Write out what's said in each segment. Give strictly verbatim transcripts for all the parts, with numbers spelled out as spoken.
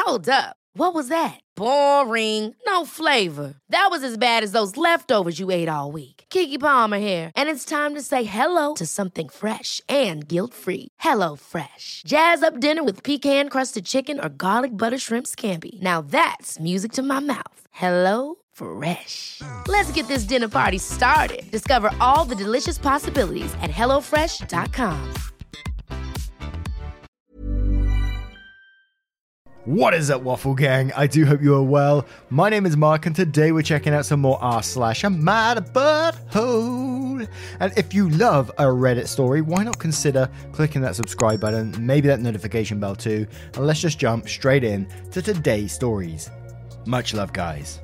Hold up. What was that? Boring. No flavor. That was as bad as those leftovers you ate all week. Keke Palmer here, and it's time to say hello to something fresh and guilt-free. Hello Fresh. Jazz up dinner with pecan-crusted chicken or garlic butter shrimp scampi. Now that's music to my mouth. Hello Fresh. Let's get this dinner party started. Discover all the delicious possibilities at hello fresh dot com. What is up, Waffle Gang? I do hope you are well. My name is Mark, and today we're checking out some more r slash a mad butthole. And if you love a Reddit story, why not consider clicking that subscribe button, maybe that notification bell too, and let's just jump straight in to today's stories. Much love, guys.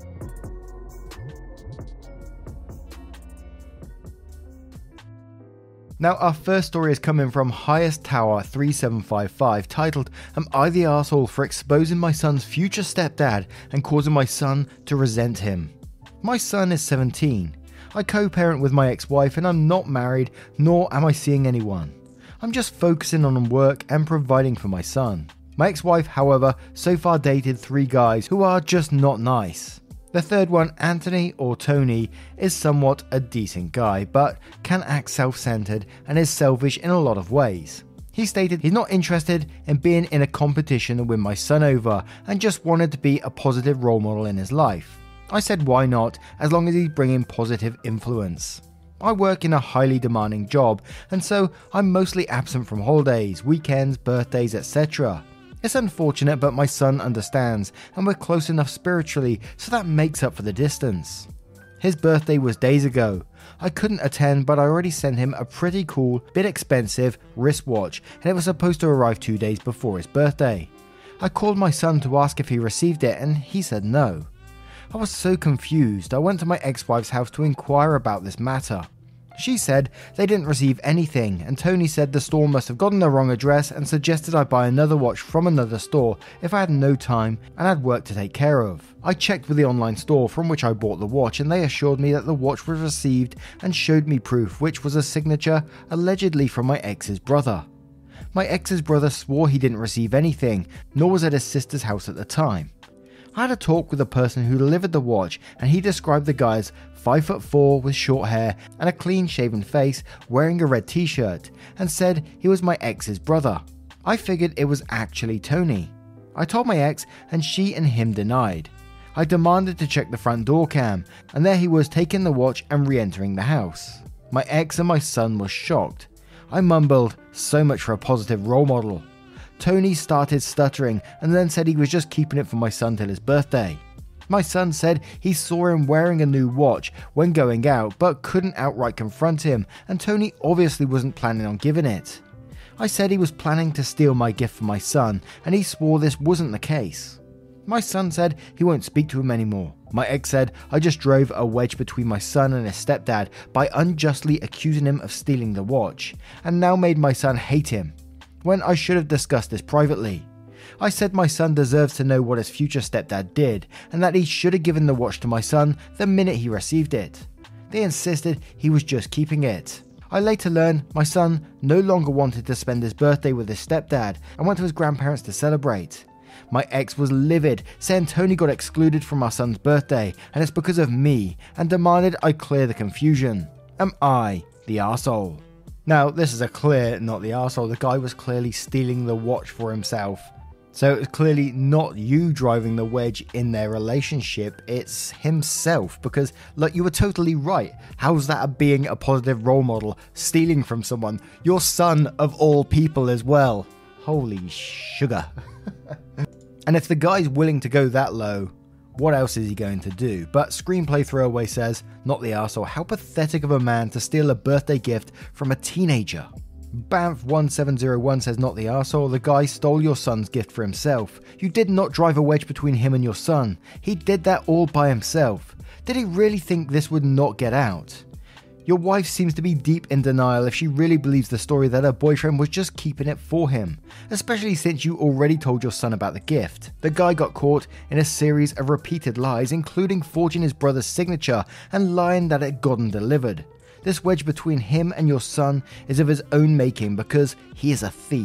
Now, our first story is coming from Highest Tower three seven five five, titled, "Am I the arsehole for exposing my son's future stepdad and causing my son to resent him? My son is seventeen. I co-parent with my ex-wife and I'm not married, nor am I seeing anyone. I'm just focusing on work and providing for my son. My ex-wife, however, so far dated three guys who are just not nice. The third one, Anthony or Tony, is somewhat a decent guy, but can act self-centered and is selfish in a lot of ways. He stated he's not interested in being in a competition to win my son over and just wanted to be a positive role model in his life. I said why not, as long as he's bringing positive influence. I work in a highly demanding job, and so I'm mostly absent from holidays, weekends, birthdays, et cetera. It's unfortunate, but my son understands, and we're close enough spiritually, so that makes up for the distance. His birthday was days ago. I couldn't attend, but I already sent him a pretty cool, bit expensive wristwatch, and it was supposed to arrive two days before his birthday. I called my son to ask if he received it, and he said no. I was so confused. I went to my ex-wife's house to inquire about this matter. She said they didn't receive anything, and Tony said the store must have gotten the wrong address and suggested I buy another watch from another store if I had no time and had work to take care of. I checked with the online store from which I bought the watch, and they assured me that the watch was received and showed me proof, which was a signature allegedly from my ex's brother. My ex's brother swore he didn't receive anything, nor was at his sister's house at the time. I had a talk with the person who delivered the watch, and he described the guy as five foot four with short hair and a clean shaven face, wearing a red t-shirt, and said he was my ex's brother. I figured it was actually Tony. I told my ex, and she and him denied. I demanded to check the front door cam, and there he was taking the watch and re-entering the house. My ex and my son were shocked. I mumbled, "So much for a positive role model." Tony started stuttering and then said he was just keeping it for my son till his birthday. My son said he saw him wearing a new watch when going out, but couldn't outright confront him, and Tony obviously wasn't planning on giving it. I said he was planning to steal my gift for my son, and he swore this wasn't the case. My son said he won't speak to him anymore. My ex said I just drove a wedge between my son and his stepdad by unjustly accusing him of stealing the watch, and now made my son hate him, when I should have discussed this privately. I said my son deserves to know what his future stepdad did, and that he should have given the watch to my son the minute he received it. They insisted he was just keeping it. I later learned my son no longer wanted to spend his birthday with his stepdad and went to his grandparents to celebrate. My ex was livid, saying Tony got excluded from our son's birthday, and it's because of me, and demanded I clear the confusion. Am I the arsehole? Now, this is a clear not the arsehole. The guy was clearly stealing the watch for himself. So it's clearly not you driving the wedge in their relationship, it's himself, because like you were totally right. How's that being a positive role model, stealing from someone, your son of all people as well? Holy sugar. And if the guy's willing to go that low, what else is he going to do? But Screenplay Throwaway says, not the arsehole, how pathetic of a man to steal a birthday gift from a teenager. Banff one seven zero one says, not the arsehole, the guy stole your son's gift for himself. You did not drive a wedge between him and your son. He did that all by himself. Did he really think this would not get out? Your wife seems to be deep in denial if she really believes the story that her boyfriend was just keeping it for him, especially since you already told your son about the gift. The guy got caught in a series of repeated lies, including forging his brother's signature and lying that it gotten delivered. This wedge between him and your son is of his own making because he is a thief.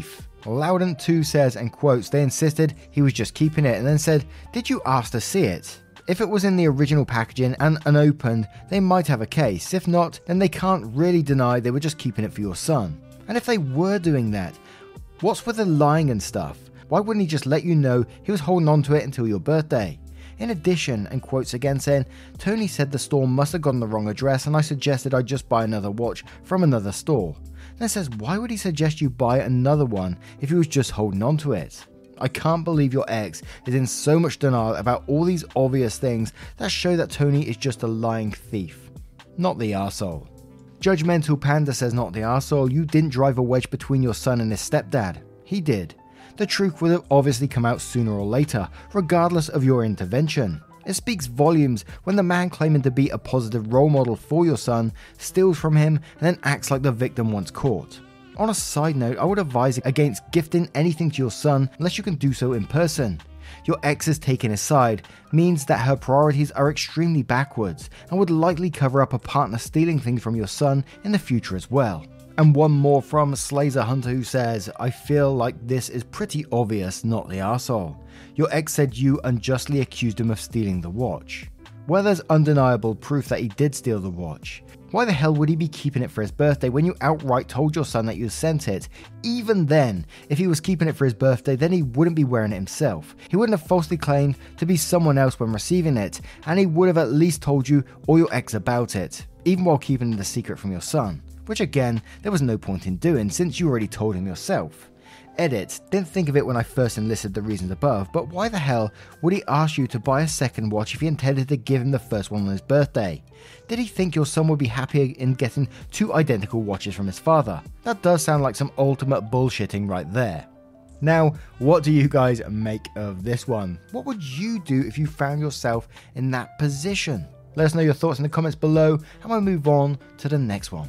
Loudon two says, and quotes, they insisted he was just keeping it and then said, did you ask to see it? If it was in the original packaging and unopened, they might have a case. If not, then they can't really deny they were just keeping it for your son. And if they were doing that, what's with the lying and stuff? Why wouldn't he just let you know he was holding on to it until your birthday? In addition, and quotes again saying, Tony said the store must have gotten the wrong address and I suggested I just buy another watch from another store. Then says, why would he suggest you buy another one if he was just holding on to it? I can't believe your ex is in so much denial about all these obvious things that show that Tony is just a lying thief. Not the arsehole. Judgmental Panda says, not the arsehole, you didn't drive a wedge between your son and his stepdad. He did. The truth would have obviously come out sooner or later, regardless of your intervention. It speaks volumes when the man claiming to be a positive role model for your son steals from him and then acts like the victim once caught. On a side note, I would advise against gifting anything to your son unless you can do so in person. Your ex's taking his side means that her priorities are extremely backwards and would likely cover up a partner stealing things from your son in the future as well. And one more from Slazer Hunter who says, I feel like this is pretty obvious, not the arsehole. Your ex said you unjustly accused him of stealing the watch. Well, there's undeniable proof that he did steal the watch. Why the hell would he be keeping it for his birthday when you outright told your son that you sent it? Even then, if he was keeping it for his birthday, then he wouldn't be wearing it himself. He wouldn't have falsely claimed to be someone else when receiving it, and he would have at least told you or your ex about it, even while keeping the secret from your son. Which again, there was no point in doing since you already told him yourself. Edit, didn't think of it when I first enlisted the reasons above, but why the hell would he ask you to buy a second watch if he intended to give him the first one on his birthday? Did he think your son would be happier in getting two identical watches from his father? That does sound like some ultimate bullshitting right there. Now, what do you guys make of this one? What would you do if you found yourself in that position? Let us know your thoughts in the comments below, and we'll move on to the next one.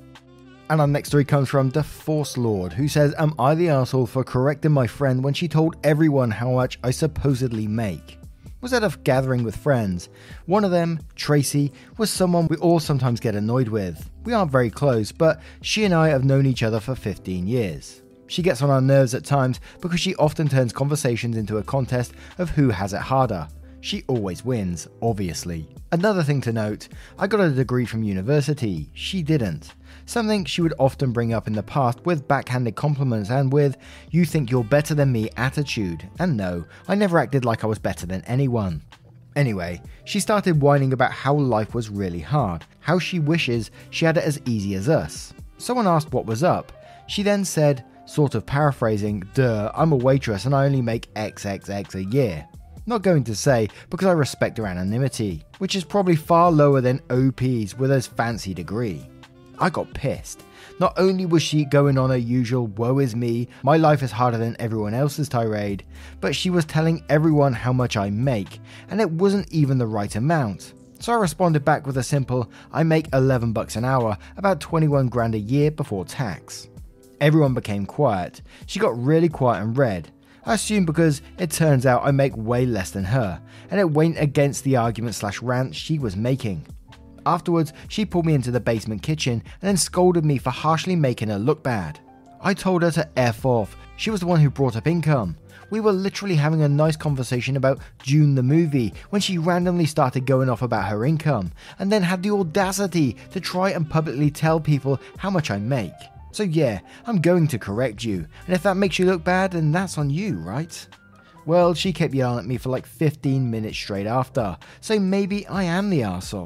And our next story comes from The Force Lord, who says, am I the arsehole for correcting my friend when she told everyone how much I supposedly make? Was at a gathering with friends. One of them, Tracy, was someone we all sometimes get annoyed with. We aren't very close, but she and I have known each other for fifteen years. She gets on our nerves at times because she often turns conversations into a contest of who has it harder. She always wins, obviously. Another thing to note, I got a degree from university, she didn't. Something she would often bring up in the past with backhanded compliments and with, you think you're better than me attitude. And no, I never acted like I was better than anyone. Anyway, she started whining about how life was really hard, how she wishes she had it as easy as us. Someone asked what was up. She then said, sort of paraphrasing, duh, I'm a waitress and I only make X X X a year. Not going to say because I respect her anonymity, which is probably far lower than O P's with a fancy degree. I got pissed. Not only was she going on her usual woe is me, my life is harder than everyone else's tirade, but she was telling everyone how much I make, and it wasn't even the right amount. So I responded back with a simple, I make eleven bucks an hour, about twenty-one grand a year before tax. Everyone became quiet. She got really quiet and red. I assume because it turns out I make way less than her, and it went against the argument slash rant she was making. Afterwards, she pulled me into the basement kitchen and then scolded me for harshly making her look bad. I told her to F off, she was the one who brought up income. We were literally having a nice conversation about Dune the movie when she randomly started going off about her income, and then had the audacity to try and publicly tell people how much I make. So yeah, I'm going to correct you, and if that makes you look bad, then that's on you, right? Well, she kept yelling at me for like fifteen minutes straight after, so maybe I am the arsehole.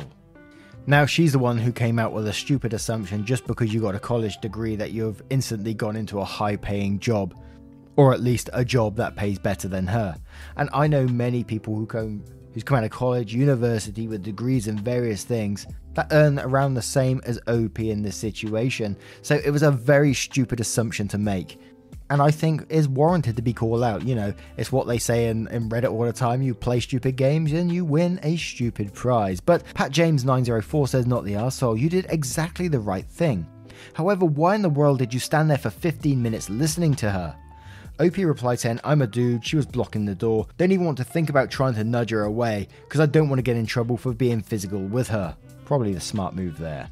Now she's the one who came out with a stupid assumption just because you got a college degree that you've instantly gone into a high paying job, or at least a job that pays better than her. And I know many people who come who's come out of college, university with degrees in various things that earn around the same as O P in this situation, so it was a very stupid assumption to make. And I think is warranted to be called out. You know, it's what they say in, in Reddit all the time, you play stupid games and you win a stupid prize. But Pat James nine oh four says, not the arsehole, you did exactly the right thing. However, why in the world did you stand there for fifteen minutes listening to her? O P replied saying, I'm a dude, she was blocking the door, don't even want to think about trying to nudge her away, because I don't want to get in trouble for being physical with her. Probably the smart move there.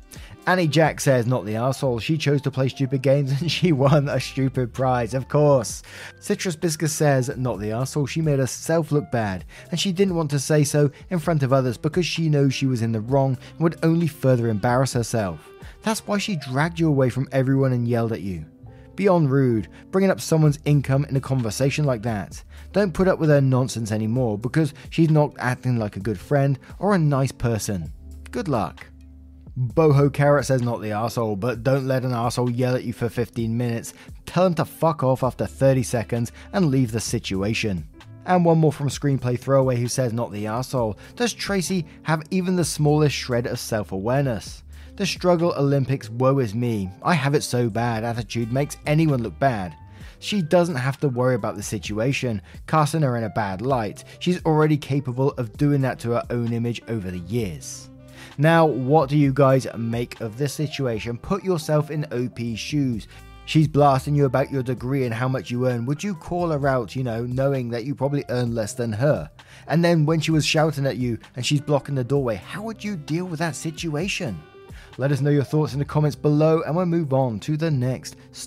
Annie Jack says not the arsehole, she chose to play stupid games and she won a stupid prize, of course. Citrus Biscus says not the arsehole, she made herself look bad and she didn't want to say so in front of others because she knows she was in the wrong and would only further embarrass herself. That's why she dragged you away from everyone and yelled at you. Beyond rude, bringing up someone's income in a conversation like that. Don't put up with her nonsense anymore because she's not acting like a good friend or a nice person. Good luck. Boho Carrot says not the arsehole, but don't let an arsehole yell at you for fifteen minutes. Tell him to fuck off after thirty seconds and leave the situation. And one more from Screenplay Throwaway who says not the arsehole. Does Tracy have even the smallest shred of self-awareness? The struggle Olympics woe is me. I have it so bad attitude makes anyone look bad. She doesn't have to worry about the situation, casting her in a bad light. She's already capable of doing that to her own image over the years. Now, what do you guys make of this situation? Put yourself in O P's shoes. She's blasting you about your degree and how much you earn. Would you call her out, you know, knowing that you probably earn less than her? And then when she was shouting at you and she's blocking the doorway, how would you deal with that situation? Let us know your thoughts in the comments below and we'll move on to the next story.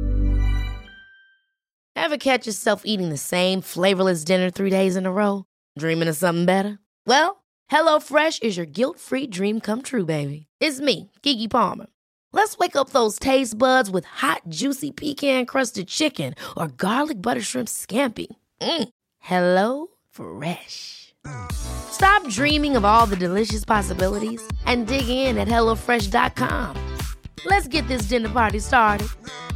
Ever catch yourself eating the same flavorless dinner three days in a row? Dreaming of something better? Well, HelloFresh is your guilt-free dream come true, baby. It's me, Keke Palmer. Let's wake up those taste buds with hot, juicy pecan-crusted chicken or garlic butter shrimp scampi. Mm. Hello Fresh. Stop dreaming of all the delicious possibilities and dig in at hello fresh dot com. Let's get this dinner party started.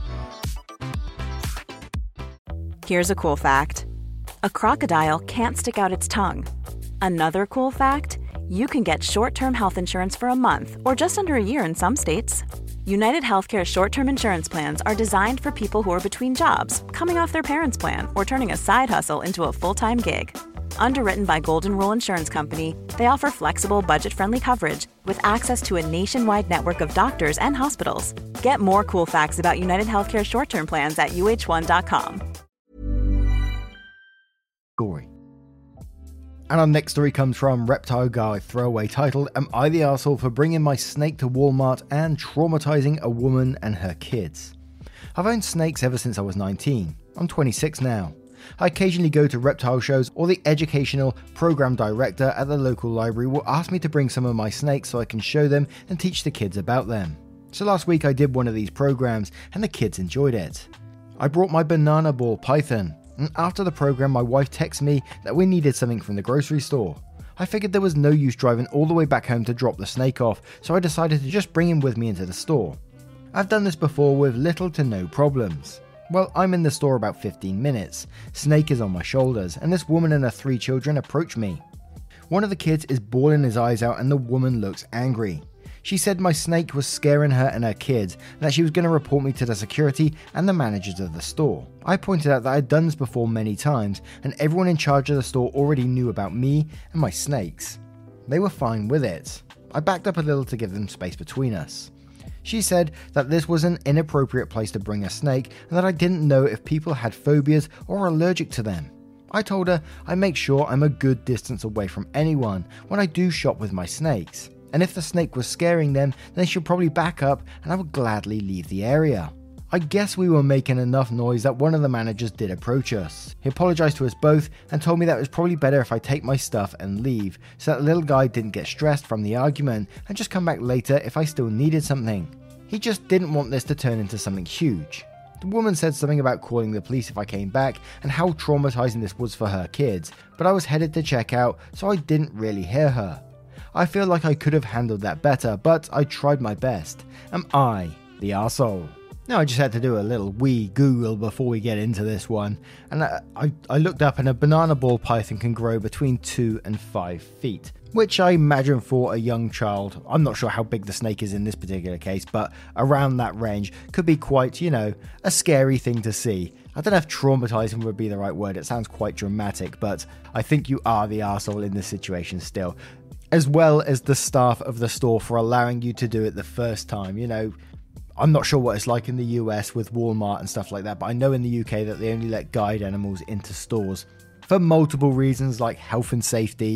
Here's a cool fact. A crocodile can't stick out its tongue. Another cool fact, you can get short-term health insurance for a month or just under a year in some states. United Healthcare short-term insurance plans are designed for people who are between jobs, coming off their parents' plan, or turning a side hustle into a full-time gig. Underwritten by Golden Rule Insurance Company, they offer flexible, budget-friendly coverage with access to a nationwide network of doctors and hospitals. Get more cool facts about United Healthcare short-term plans at U H one dot com. Gory. And our next story comes from Reptile Guy Throwaway, titled Am I the Arsehole for Bringing My Snake to Walmart and Traumatizing a Woman and Her Kids? I've owned snakes ever since I was nineteen. I'm twenty-six now. I occasionally go to reptile shows, or the educational program director at the local library will ask me to bring some of my snakes so I can show them and teach the kids about them. So last week I did one of these programs and the kids enjoyed it. I brought my banana ball python, and after the program my wife texted me that we needed something from the grocery store. I figured there was no use driving all the way back home to drop the snake off, so I decided to just bring him with me into the store. I've done this before with little to no problems. Well, I'm in the store about fifteen minutes, Snake is on my shoulders, and this woman and her three children approach me. One of the kids is bawling his eyes out and the woman looks angry. She said my snake was scaring her and her kids, and that she was going to report me to the security and the managers of the store. I pointed out that I'd done this before many times, and everyone in charge of the store already knew about me and my snakes. They were fine with it. I backed up a little to give them space between us. She said that this was an inappropriate place to bring a snake and that I didn't know if people had phobias or are allergic to them. I told her I make sure I'm a good distance away from anyone when I do shop with my snakes, and if the snake was scaring them, then she'll probably back up and I would gladly leave the area. I guess we were making enough noise that one of the managers did approach us. He apologized to us both and told me that it was probably better if I take my stuff and leave, so that the little guy didn't get stressed from the argument and just come back later if I still needed something. He just didn't want this to turn into something huge. The woman said something about calling the police if I came back and how traumatizing this was for her kids, but I was headed to check out, so I didn't really hear her. I feel like I could have handled that better, but I tried my best. Am I the arsehole? Now I just had to do a little wee Google before we get into this one, and I, I, I looked up and a banana ball python can grow between two and five feet, which I imagine for a young child, I'm not sure how big the snake is in this particular case, but around that range could be quite, you know, a scary thing to see. I don't know if traumatizing would be the right word, it sounds quite dramatic, but I think you are the arsehole in this situation still, as well as the staff of the store for allowing you to do it the first time, you know. I'm not sure what it's like in the U S with Walmart and stuff like that, but I know in the U K that they only let guide animals into stores for multiple reasons like health and safety,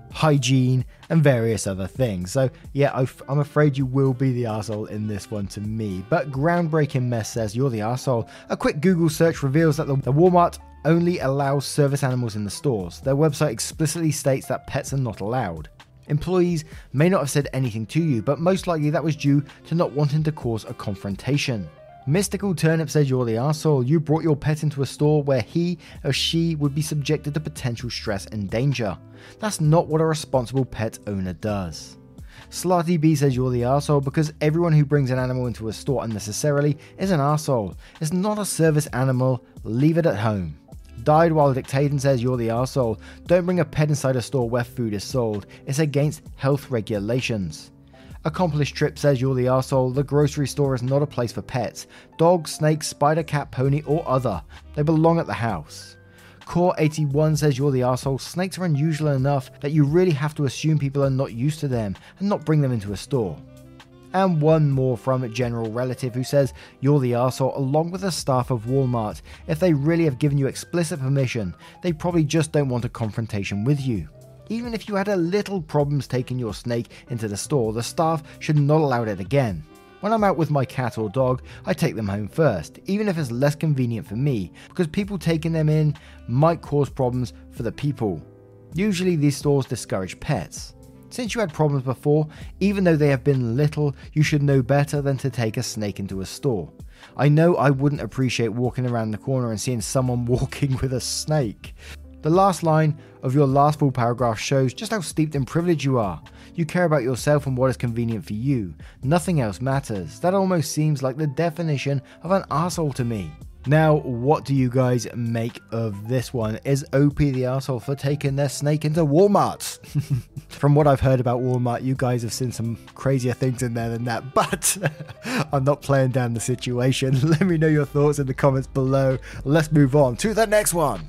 hygiene, and various other things. So yeah, I'm afraid you will be the arsehole in this one to me. But Groundbreaking Mess says you're the arsehole. A quick Google search reveals that the, the Walmart only allows service animals in the stores. Their website explicitly states that pets are not allowed. Employees may not have said anything to you, but most likely that was due to not wanting to cause a confrontation. Mystical Turnip says you're the arsehole. You brought your pet into a store where he or she would be subjected to potential stress and danger. That's not what a responsible pet owner does. Slarty B says you're the arsehole because everyone who brings an animal into a store unnecessarily is an arsehole. It's not a service animal. Leave it at home. Died While Dictating says you're the arsehole. Don't bring a pet inside a store where food is sold. It's against health regulations. Accomplished Trip says you're the arsehole. The grocery store is not a place for pets. Dog, snake, spider, cat, pony, or other. They belong at the house. Core eighty-one says you're the arsehole. Snakes are unusual enough that you really have to assume people are not used to them and not bring them into a store. And one more from General Relative who says you're the arsehole along with the staff of Walmart. If they really have given you explicit permission, they probably just don't want a confrontation with you. Even if you had a little problems taking your snake into the store, the staff should not allow it again. When I'm out with my cat or dog, I take them home first, even if it's less convenient for me, because people taking them in might cause problems for the people. Usually these stores discourage pets. Since you had problems before, even though they have been little, you should know better than to take a snake into a store. I know I wouldn't appreciate walking around the corner and seeing someone walking with a snake. The last line of your last full paragraph shows just how steeped in privilege you are. You care about yourself and what is convenient for you. Nothing else matters. That almost seems like the definition of an arsehole to me. Now, what do you guys make of this one? Is O P the arsehole for taking their snake into Walmart? From what I've heard about Walmart, you guys have seen some crazier things in there than that, but I'm not playing down the situation. Let me know your thoughts in the comments below. Let's move on to the next one.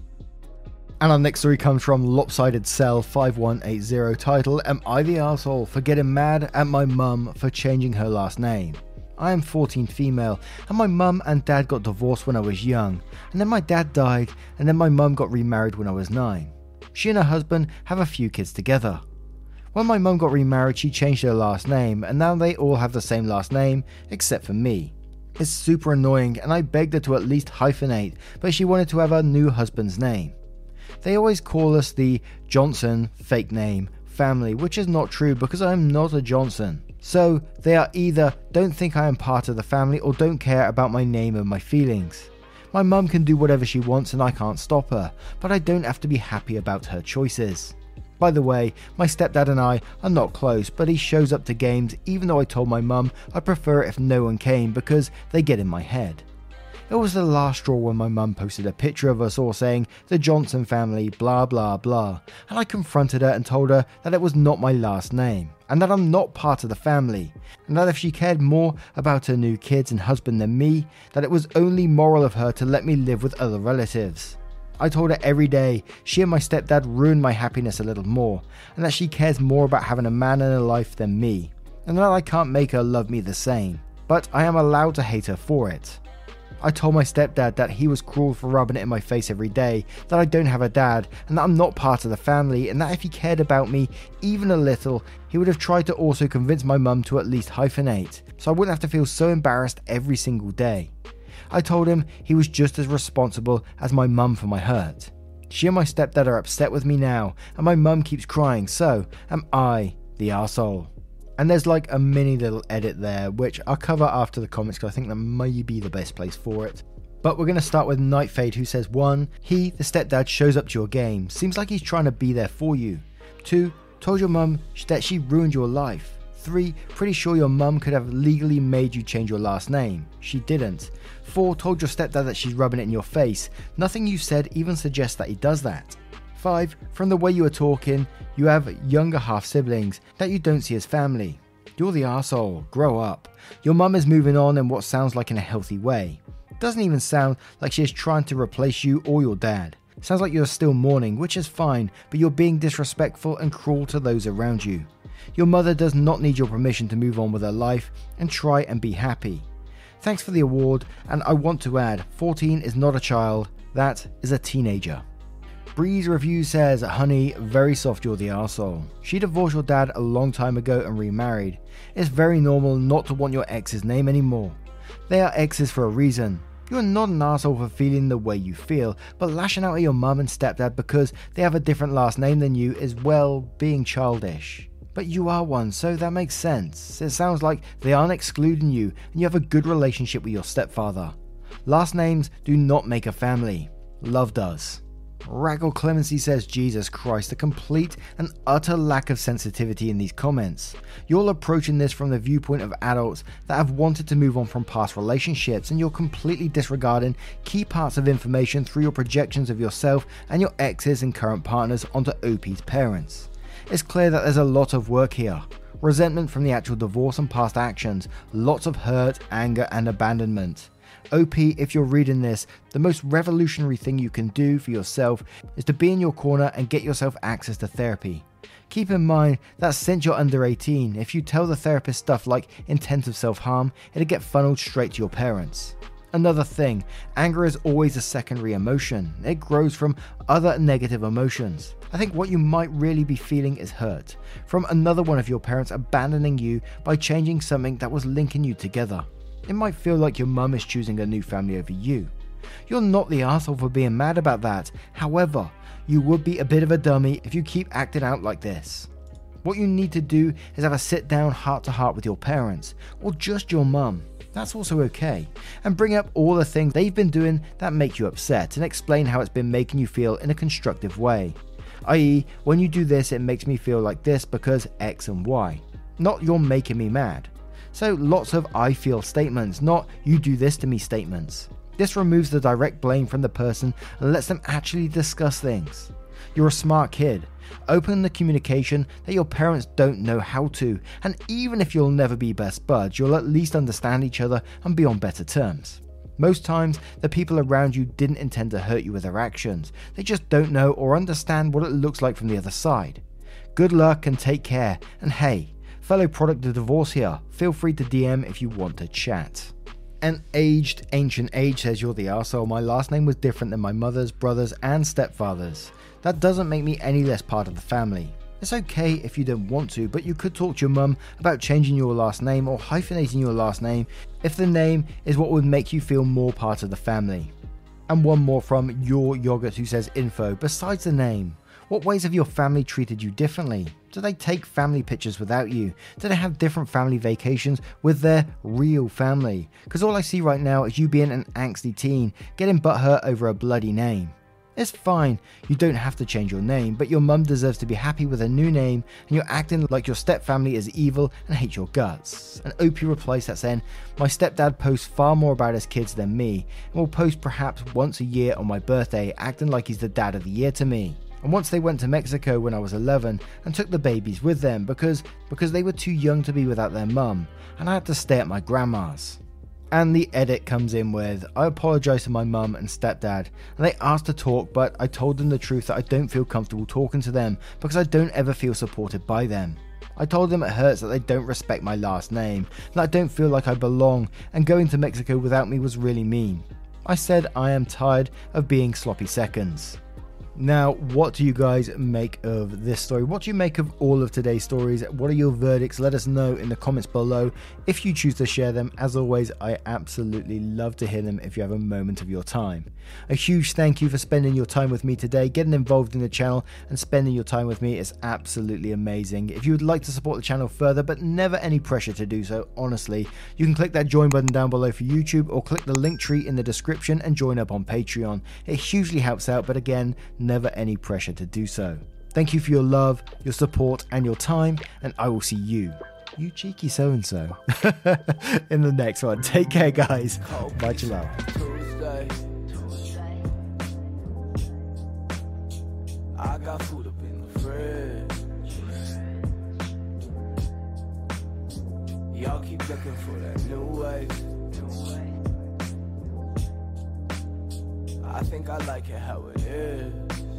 And our next story comes from Lopsided Cell five one eight zero, titled, Am I the arsehole for getting mad at my mum for changing her last name? I am fourteen female, and my mum and dad got divorced when I was young, and then my dad died, and then my mum got remarried when I was nine. She and her husband have a few kids together. When my mum got remarried, she changed her last name, and now they all have the same last name, except for me. It's super annoying, and I begged her to at least hyphenate, but she wanted to have her new husband's name. They always call us the Johnson, fake name, family, which is not true because I am not a Johnson. So they are either don't think I am part of the family or don't care about my name and my feelings. My mum can do whatever she wants and I can't stop her, but I don't have to be happy about her choices. By the way, my stepdad and I are not close, but he shows up to games even though I told my mum I'd prefer it if no one came because they get in my head. It was the last straw when my mum posted a picture of us all saying, the Johnson family, blah blah blah, and I confronted her and told her that it was not my last name, and that I'm not part of the family, and that if she cared more about her new kids and husband than me, that it was only moral of her to let me live with other relatives. I told her every day she and my stepdad ruined my happiness a little more, and that she cares more about having a man in her life than me, and that I can't make her love me the same, but I am allowed to hate her for it. I told my stepdad that he was cruel for rubbing it in my face every day, that I don't have a dad, and that I'm not part of the family, and that if he cared about me even a little, he would have tried to also convince my mum to at least hyphenate, so I wouldn't have to feel so embarrassed every single day. I told him he was just as responsible as my mum for my hurt. She and my stepdad are upset with me now, and my mum keeps crying, so am I the arsehole? And there's like a mini little edit there, which I'll cover after the comments because I think that may be the best place for it. But we're going to start with Nightfade, who says, one. He, the stepdad, shows up to your game. Seems like he's trying to be there for you. two. Told your mum that she ruined your life. three. Pretty sure your mum could have legally made you change your last name. She didn't. four. Told your stepdad that she's rubbing it in your face. Nothing you said even suggests that he does that. five. From the way you are talking, you have younger half-siblings that you don't see as family. You're the arsehole. Grow up. Your mum is moving on in what sounds like in a healthy way. Doesn't even sound like she is trying to replace you or your dad. Sounds like you're still mourning, which is fine, but you're being disrespectful and cruel to those around you. Your mother does not need your permission to move on with her life and try and be happy. Thanks for the award, and I want to add, fourteen is not a child, that is a teenager. Breeze Review says, honey, very soft, you're the arsehole. She divorced your dad a long time ago and remarried. It's very normal not to want your ex's name anymore. They are exes for a reason. You're not an arsehole for feeling the way you feel, but lashing out at your mum and stepdad because they have a different last name than you is, well, being childish. But you are one, so that makes sense. It sounds like they aren't excluding you and you have a good relationship with your stepfather. Last names do not make a family. Love does. Raggle Clemency says, Jesus Christ, a complete and utter lack of sensitivity in these comments. You're approaching this from the viewpoint of adults that have wanted to move on from past relationships, and you're completely disregarding key parts of information through your projections of yourself and your exes and current partners onto O P's parents. It's clear that there's a lot of work here. Resentment from the actual divorce and past actions, lots of hurt, anger and abandonment. O P, if you're reading this, the most revolutionary thing you can do for yourself is to be in your corner and get yourself access to therapy. Keep in mind that since you're under eighteen, if you tell the therapist stuff like intent of self-harm, it'll get funneled straight to your parents. Another thing, anger is always a secondary emotion. It grows from other negative emotions. I think what you might really be feeling is hurt from another one of your parents abandoning you by changing something that was linking you together. It might feel like your mum is choosing a new family over you. You're not the arsehole for being mad about that. However, you would be a bit of a dummy if you keep acting out like this. What you need to do is have a sit down heart to heart with your parents, or just your mum. That's also okay. And bring up all the things they've been doing that make you upset and explain how it's been making you feel in a constructive way. that is, when you do this, it makes me feel like this because X and Y. Not you're making me mad. So lots of I feel statements, not you do this to me statements. This removes the direct blame from the person and lets them actually discuss things. You're a smart kid. Open the communication that your parents don't know how to, and even if you'll never be best buds, you'll at least understand each other and be on better terms. Most times, the people around you didn't intend to hurt you with their actions. They just don't know or understand what it looks like from the other side. Good luck and take care, and hey, fellow product of divorce here, feel free to D M if you want to chat. An aged ancient age says, you're the arsehole. My last name was different than my mother's, brother's and stepfather's. That doesn't make me any less part of the family. It's okay if you don't want to, but you could talk to your mum about changing your last name or hyphenating your last name if the name is what would make you feel more part of the family. And one more from Your Yogurt who says, info, besides the name, what ways have your family treated you differently? Do they take family pictures without you? Do they have different family vacations with their real family? Because all I see right now is you being an angsty teen, getting butthurt over a bloody name. It's fine, you don't have to change your name, but your mum deserves to be happy with a new name, and you're acting like your stepfamily is evil and hate your guts. And O P replies that saying, my stepdad posts far more about his kids than me, and will post perhaps once a year on my birthday, acting like he's the dad of the year to me. And once they went to Mexico when I was eleven and took the babies with them because, because they were too young to be without their mum, and I had to stay at my grandma's. And the edit comes in with, I apologise to my mum and stepdad, and they asked to talk, but I told them the truth that I don't feel comfortable talking to them because I don't ever feel supported by them. I told them it hurts that they don't respect my last name, that I don't feel like I belong, and going to Mexico without me was really mean. I said I am tired of being sloppy seconds. Now, what do you guys make of this story? What do you make of all of today's stories? What are your verdicts? Let us know in the comments below if you choose to share them. As always, I absolutely love to hear them if you have a moment of your time. A huge thank you for spending your time with me today. Getting involved in the channel and spending your time with me is absolutely amazing. If you would like to support the channel further, but never any pressure to do so, honestly, you can click that join button down below for YouTube or click the link tree in the description and join up on Patreon. It hugely helps out, but again, never any pressure to do so. Thank you for your love, your support, and your time, and I will see you, you cheeky so-and-so, in the next one. Take care, guys. Much love. Tuesday. I got food up in the fridge. Y'all keep looking for that new way. I think I like it how it is.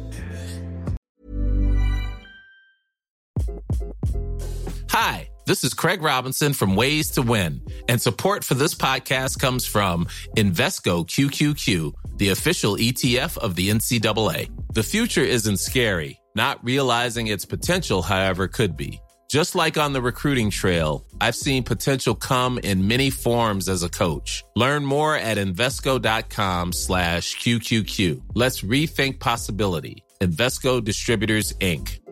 Hi, this is Craig Robinson from Ways to Win, and support for this podcast comes from Invesco Q Q Q, the official E T F of the N C double A. The future isn't scary. Not realizing its potential, however, could be. Just like on the recruiting trail, I've seen potential come in many forms as a coach. Learn more at Invesco.com slash QQQ. Let's rethink possibility. Invesco Distributors, Incorporated.